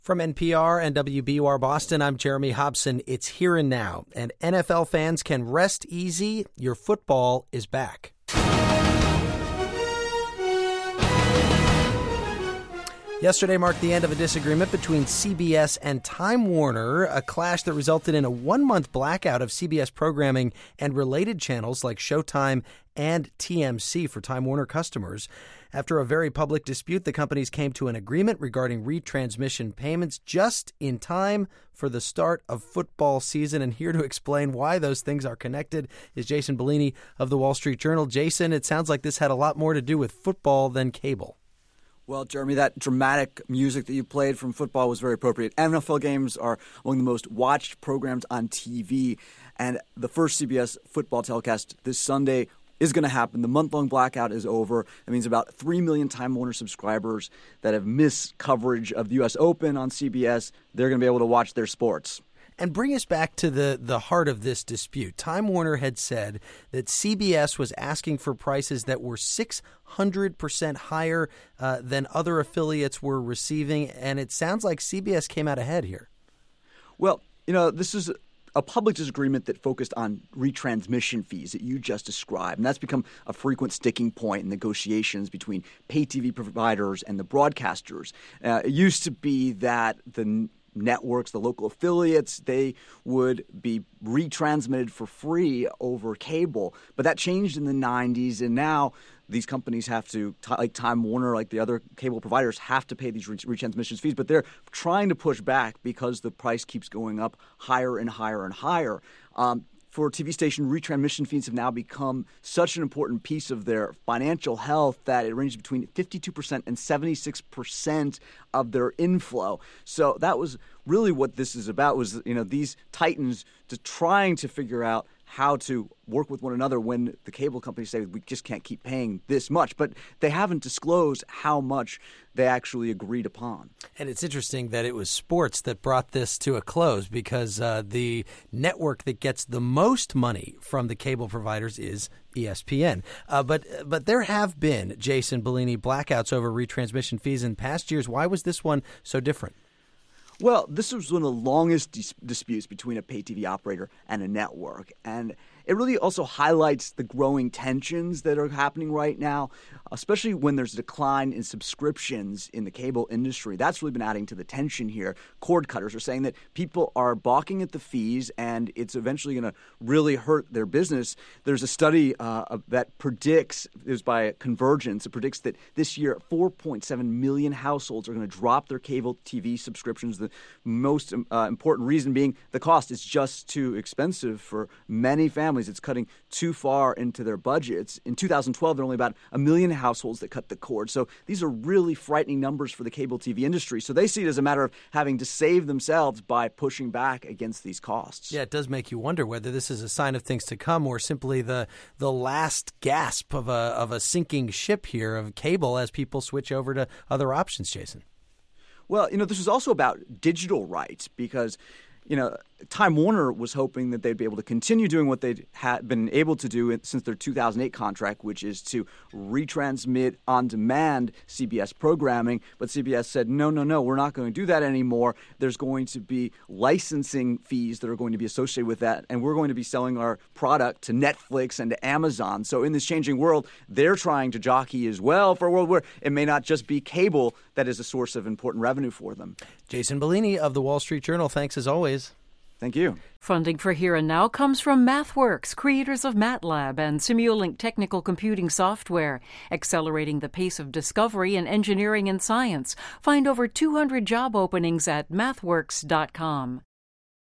From NPR and WBUR Boston, I'm Jeremy Hobson. It's here and now, and NFL fans can rest easy. Your football is back. Yesterday marked the end of a disagreement between CBS and Time Warner, a clash that resulted in a one-month blackout of CBS programming and related channels like Showtime and TMC for Time Warner customers. After a very public dispute, the companies came to an agreement regarding retransmission payments just in time for the start of football season. And here to explain why those things are connected is Jason Bellini of The Wall Street Journal. Jason, it sounds like this had a lot more to do with football than cable. Well, Jeremy, that dramatic music that you played from football was very appropriate. NFL games are among the most watched programs on TV, and the first CBS football telecast this Sunday is going to happen. The month-long blackout is over. That means about 3 million Time Warner subscribers that have missed coverage of the U.S. Open on CBS, they're going to be able to watch their sports. And bring us back to the heart of this dispute. Time Warner had said that CBS was asking for prices that were 600% higher than other affiliates were receiving, and it sounds like CBS came out ahead here. Well, this is a public disagreement that focused on retransmission fees that you just described. And that's become a frequent sticking point in negotiations between pay TV providers and the broadcasters. It used to be that the networks, the local affiliates, they would be retransmitted for free over cable. But that changed in the 90s, and now these companies have to, like Time Warner, like the other cable providers, have to pay these retransmission fees. But they're trying to push back because the price keeps going up higher and higher and higher. For TV station, retransmission fees have now become such an important piece of their financial health that it ranges between 52% and 76% of their inflow. So that was really what this is about, was these titans trying to figure out how to work with one another when the cable companies say we just can't keep paying this much. But they haven't disclosed how much they actually agreed upon. And it's interesting that it was sports that brought this to a close, because the network that gets the most money from the cable providers is ESPN. But there have been, Jason Bellini, blackouts over retransmission fees in past years. Why was this one so different? Well, this was one of the longest disputes between a pay TV operator and a network. And it really also highlights the growing tensions that are happening right now, especially when there's a decline in subscriptions in the cable industry. That's really been adding to the tension here. Cord cutters are saying that people are balking at the fees, and it's eventually going to really hurt their business. There's a study that predicts, it was by Convergence, it predicts that this year 4.7 million households are going to drop their cable TV subscriptions. The most important reason being the cost is just too expensive for many families. It's cutting too far into their budgets. In 2012, there were only about 1 million households that cut the cord. So these are really frightening numbers for the cable TV industry. So they see it as a matter of having to save themselves by pushing back against these costs. Yeah, it does make you wonder whether this is a sign of things to come, or simply the last gasp of a sinking ship here of cable as people switch over to other options, Jason. Well, this is also about digital rights, because Time Warner was hoping that they'd be able to continue doing what they'd been able to do since their 2008 contract, which is to retransmit on-demand CBS programming. But CBS said, no, we're not going to do that anymore. There's going to be licensing fees that are going to be associated with that, and we're going to be selling our product to Netflix and to Amazon. So in this changing world, they're trying to jockey as well for a world where it may not just be cable that is a source of important revenue for them. Jason Bellini of The Wall Street Journal, thanks as always. Thank you. Funding for Here and Now comes from MathWorks, creators of MATLAB and Simulink technical computing software, accelerating the pace of discovery in engineering and science. Find over 200 job openings at mathworks.com.